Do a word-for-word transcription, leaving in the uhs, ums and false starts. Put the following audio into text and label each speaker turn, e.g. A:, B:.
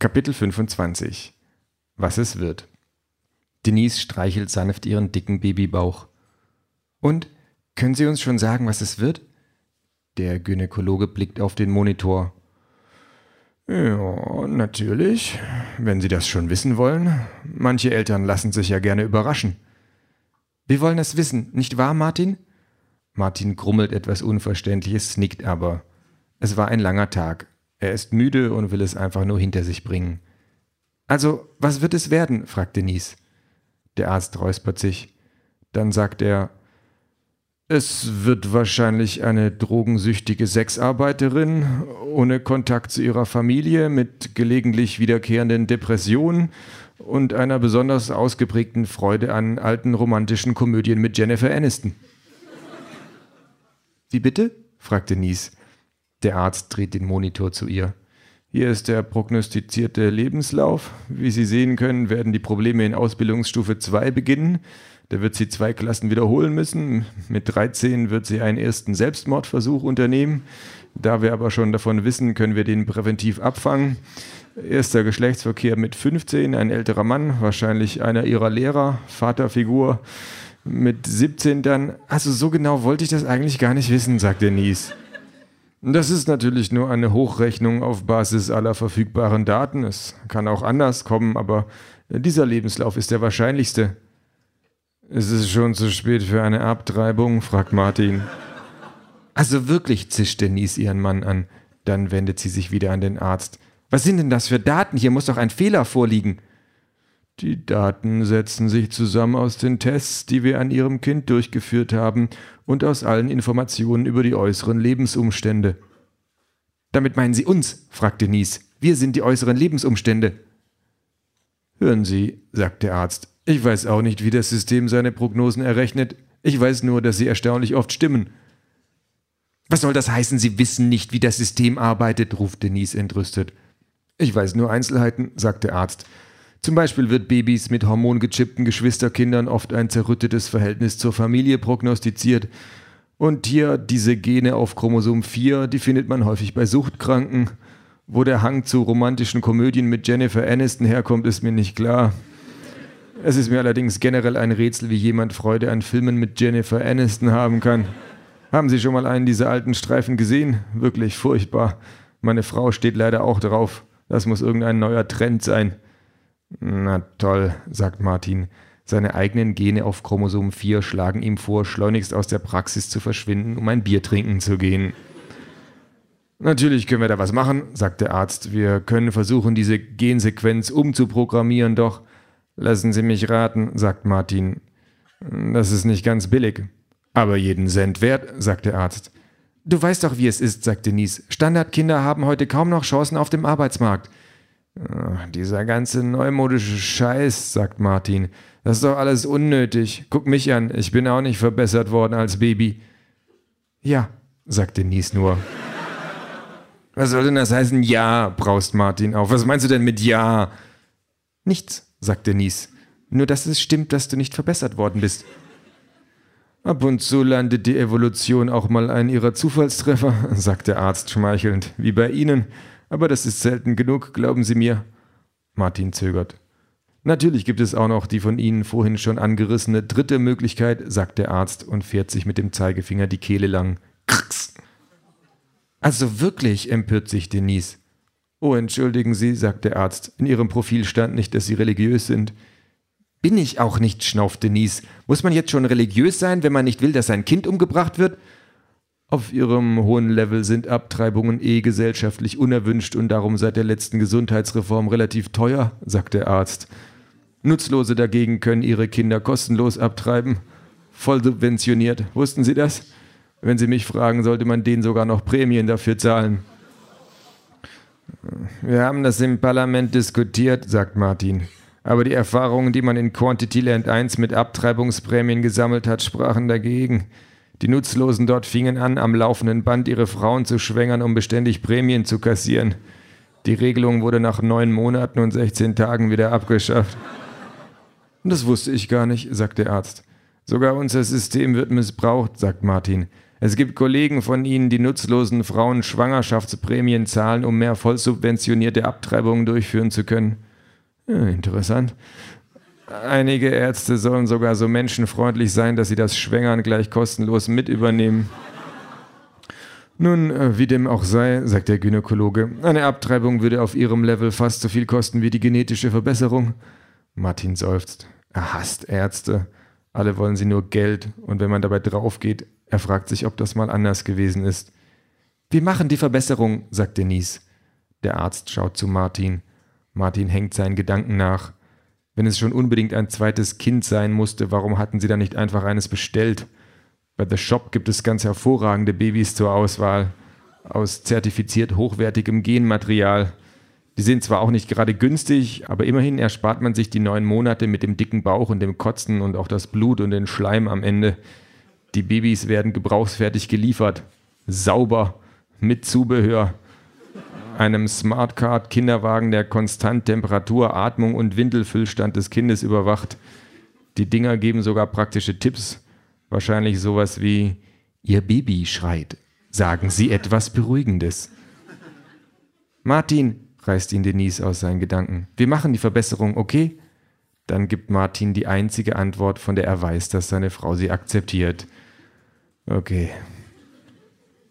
A: Kapitel fünfundzwanzig. Was es wird. Denise streichelt sanft ihren dicken Babybauch. Und, können Sie uns schon sagen, was es wird? Der Gynäkologe blickt auf den Monitor. Ja, natürlich, wenn Sie das schon wissen wollen. Manche Eltern lassen sich ja gerne überraschen. Wir wollen es wissen, nicht wahr, Martin? Martin grummelt etwas Unverständliches, nickt aber. Es war ein langer Tag. Er ist müde und will es einfach nur hinter sich bringen. Also, was wird es werden? Fragt Denise. Der Arzt räuspert sich. Dann sagt er, es wird wahrscheinlich eine drogensüchtige Sexarbeiterin, ohne Kontakt zu ihrer Familie, mit gelegentlich wiederkehrenden Depressionen und einer besonders ausgeprägten Freude an alten romantischen Komödien mit Jennifer Aniston. Wie bitte? fragt Denise. Der Arzt dreht den Monitor zu ihr. Hier ist der prognostizierte Lebenslauf. Wie Sie sehen können, werden die Probleme in Ausbildungsstufe zwei beginnen. Da wird sie zwei Klassen wiederholen müssen. Mit dreizehn wird sie einen ersten Selbstmordversuch unternehmen. Da wir aber schon davon wissen, können wir den präventiv abfangen. Erster Geschlechtsverkehr mit fünfzehn, ein älterer Mann, wahrscheinlich einer ihrer Lehrer, Vaterfigur. Mit siebzehn dann, also so genau wollte ich das eigentlich gar nicht wissen, sagt Denise. Das ist natürlich nur eine Hochrechnung auf Basis aller verfügbaren Daten. Es kann auch anders kommen, aber dieser Lebenslauf ist der wahrscheinlichste. Ist es schon zu spät für eine Abtreibung? Fragt Martin. Also wirklich, zischt Denise ihren Mann an. Dann wendet sie sich wieder an den Arzt. Was sind denn das für Daten? Hier muss doch ein Fehler vorliegen. Die Daten setzen sich zusammen aus den Tests, die wir an Ihrem Kind durchgeführt haben und aus allen Informationen über die äußeren Lebensumstände. Damit meinen Sie uns? fragt Denise. Wir sind die äußeren Lebensumstände. Hören Sie, sagt der Arzt. Ich weiß auch nicht, wie das System seine Prognosen errechnet. Ich weiß nur, dass sie erstaunlich oft stimmen. Was soll das heißen, Sie wissen nicht, wie das System arbeitet, ruft Denise entrüstet. Ich weiß nur Einzelheiten, sagt der Arzt. Zum Beispiel wird Babys mit hormongechippten Geschwisterkindern oft ein zerrüttetes Verhältnis zur Familie prognostiziert. Und hier diese Gene auf Chromosom vier, die findet man häufig bei Suchtkranken. Wo der Hang zu romantischen Komödien mit Jennifer Aniston herkommt, ist mir nicht klar. Es ist mir allerdings generell ein Rätsel, wie jemand Freude an Filmen mit Jennifer Aniston haben kann. Haben Sie schon mal einen dieser alten Streifen gesehen? Wirklich furchtbar. Meine Frau steht leider auch drauf. Das muss irgendein neuer Trend sein. Na toll, sagt Martin. Seine eigenen Gene auf Chromosom vier schlagen ihm vor, schleunigst aus der Praxis zu verschwinden, um ein Bier trinken zu gehen. Natürlich können wir da was machen, sagt der Arzt. Wir können versuchen, diese Gensequenz umzuprogrammieren, doch lassen Sie mich raten, sagt Martin. Das ist nicht ganz billig. Aber jeden Cent wert, sagt der Arzt. Du weißt doch, wie es ist, sagt Denise. Standardkinder haben heute kaum noch Chancen auf dem Arbeitsmarkt. Ach, dieser ganze neumodische Scheiß, sagt Martin. Das ist doch alles unnötig. Guck mich an, ich bin auch nicht verbessert worden als Baby. Ja, sagt Denise nur. Was soll denn das heißen? Ja, braust Martin auf. Was meinst du denn mit ja? Nichts, sagt Denise. Nur, dass es stimmt, dass du nicht verbessert worden bist. Ab und zu landet die Evolution auch mal einen ihrer Zufallstreffer, sagt der Arzt schmeichelnd, wie bei Ihnen. Aber das ist selten genug, glauben Sie mir. Martin zögert. Natürlich gibt es auch noch die von Ihnen vorhin schon angerissene dritte Möglichkeit, sagt der Arzt und fährt sich mit dem Zeigefinger die Kehle lang. Kraks. Also wirklich, empört sich Denise. Oh, entschuldigen Sie, sagt der Arzt. In Ihrem Profil stand nicht, dass Sie religiös sind. Bin ich auch nicht, schnauft Denise. Muss man jetzt schon religiös sein, wenn man nicht will, dass sein Kind umgebracht wird? Auf ihrem hohen Level sind Abtreibungen eh gesellschaftlich unerwünscht und darum seit der letzten Gesundheitsreform relativ teuer, sagt der Arzt. Nutzlose dagegen können ihre Kinder kostenlos abtreiben. Voll subventioniert. Wussten Sie das? Wenn Sie mich fragen, sollte man denen sogar noch Prämien dafür zahlen. Wir haben das im Parlament diskutiert, sagt Martin. Aber die Erfahrungen, die man in Quantity Land eins mit Abtreibungsprämien gesammelt hat, sprachen dagegen. Die Nutzlosen dort fingen an, am laufenden Band ihre Frauen zu schwängern, um beständig Prämien zu kassieren. Die Regelung wurde nach neun Monaten und sechzehn Tagen wieder abgeschafft. Das wusste ich gar nicht, sagt der Arzt. Sogar unser System wird missbraucht, sagt Martin. Es gibt Kollegen von Ihnen, die nutzlosen Frauen Schwangerschaftsprämien zahlen, um mehr vollsubventionierte Abtreibungen durchführen zu können. Ja, interessant. Einige Ärzte sollen sogar so menschenfreundlich sein, dass sie das Schwängern gleich kostenlos mit übernehmen. Nun, wie dem auch sei, sagt der Gynäkologe, eine Abtreibung würde auf Ihrem Level fast so viel kosten wie die genetische Verbesserung. Martin seufzt. Er hasst Ärzte. Alle wollen sie nur Geld. Und wenn man dabei draufgeht, er fragt sich, ob das mal anders gewesen ist. Wir machen die Verbesserung, sagt Denise. Der Arzt schaut zu Martin. Martin hängt seinen Gedanken nach. Wenn es schon unbedingt ein zweites Kind sein musste, warum hatten sie dann nicht einfach eines bestellt? Bei The Shop gibt es ganz hervorragende Babys zur Auswahl. Aus zertifiziert hochwertigem Genmaterial. Die sind zwar auch nicht gerade günstig, aber immerhin erspart man sich die neun Monate mit dem dicken Bauch und dem Kotzen und auch das Blut und den Schleim am Ende. Die Babys werden gebrauchsfertig geliefert. Sauber. Mit Zubehör. Einem Smartcard-Kinderwagen, der konstant Temperatur, Atmung und Windelfüllstand des Kindes überwacht. Die Dinger geben sogar praktische Tipps. Wahrscheinlich sowas wie, Ihr Baby schreit. Sagen Sie etwas Beruhigendes. Martin, reißt ihn Denise aus seinen Gedanken. Wir machen die Verbesserung, okay? Dann gibt Martin die einzige Antwort, von der er weiß, dass seine Frau sie akzeptiert. Okay.